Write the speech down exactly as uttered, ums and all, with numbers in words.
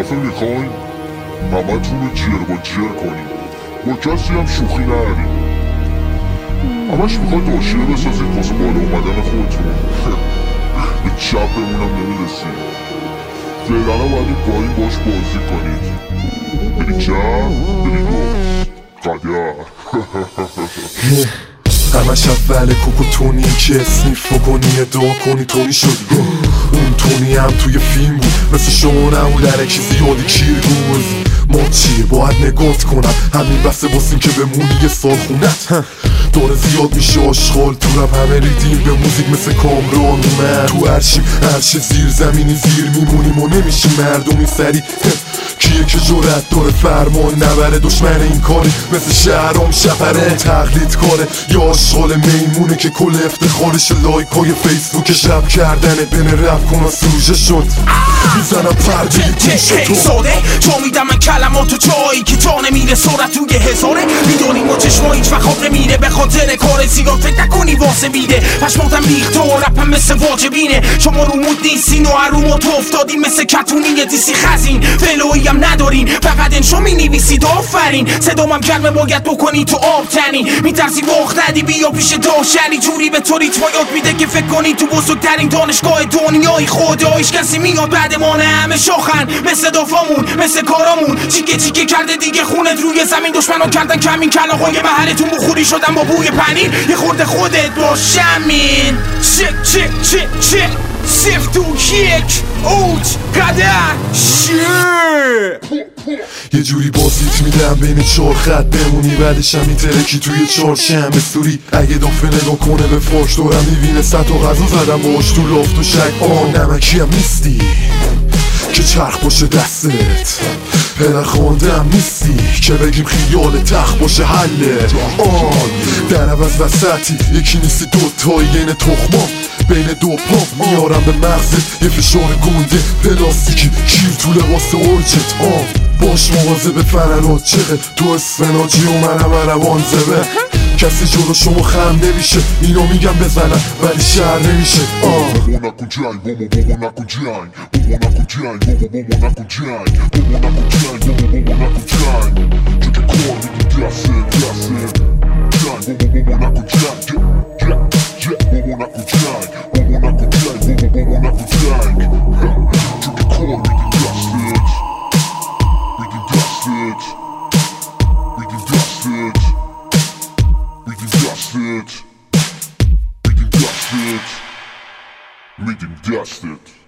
دفعه میخواین همتون رو جر با جر کنیم، با کسی هم شوخی نریم. همش میخواید حاشیه بسازید واسه بالا اومدن خودتون. به چپ بمونم نمیرسید. فعلا باید این پایین باش بازی کنید. بری چپ بری گفت قدر. همش اول کوکو تونی که اسنیف بکنی ادعا کنی تونی شدی. اون تونی هم توی فیلم بود، مثل شما نبود درکی زیادی کیرگوز. ما چیه باید نگات کنم، همین بسه باسیم که بمونی یه سال خونت. داره زیاد میشه آشغال تو رب، همه ریدیم به موزیک مثل کامران اومد. تو هرشیم هرچه زیر زمینی زیر میمونیم و نمیشیم مردمی سری. کیه که جرأت داره فرمان نبره، دشمن این کاری مثل شهرام شفره. تقلید کاره یا آشغال میمونه که کل افتخارش لایکای فیسبوک شب کردنه. بنه رفت کن و سروژه شد میزنم پرده گوش تو ساده تو میدم من کلماتو جایی که تا نمیره صورت توی هزاره. میدونی ما چشما هیچ وقت خواب نمیره به خاطر کار زیاد، فکر نکنی واسه میده پشماتم ریخته و رپم مثل واجبینه. شما رو مود نیستین و هرومو تو افتادین مثل کتونی یه دیسی خزین. فلویی هم ندارین فقط انشا می نویسید آفرین. صدامم گرمه باید بکنی تو آب تنی، میترسی وقت ندی بیا پیش داشتنی. جوری به تو ریتم یاد میده که فکر کنی تو بزرگترین دانشگاه دنیای خدایش کسی میاد بعد ما نه همه شاخن مثل دافامون مثل کارامون. چیکه چیکه کرده دیگه خونت روی زمین، دشمنا کردن کمین کلاغای محلتون بخوری شدن با بوی پنیر. یه خورده خودت باش همین. چک چک چک چک صفر دو یک اوت قدر شیر. یه جوری بازیت میدم بین چهار خط بمونی، بعدش هم میترکی توی چهار شمع سوری. اگه دافه نگاه کنه به فاش دورم میبینه ست و غذا زدم باش تو لافت و شک. آه نمکی هم نیستی که چرخ باشه دستت، پدر خانده هم نیستی که بگیم خیال تخت باشه حلت. آه در عوض وسطی یکی نیستی دوتایی این تخما بین دو پام. میارم به مغزت یه فشار گنده پلاستیکی کیر تو لباس ارجت. آه باش مواظب فرنات چقه تو اسفناجی و منم روان زبه. کسی جلو شما خم نمیشه، اینا میگم بزنم ولی شهر نمیشه. آه بابا نکن جنگ بابا بابا نکن جنگ بابا نکن جنگ بابا بابا نکن جنگ بابا نکن جنگ بابا بابا نکن جنگ. چه که کار میدی دسته دسته جنگ بابا بابا نکن جنگ بابا نکن جنگ بابا نکن جنگ بابا بابا نکن جنگ. چه که کار میدی دسته میدی دستت میدی دستت میدی دستت میدی دستت میدی دستت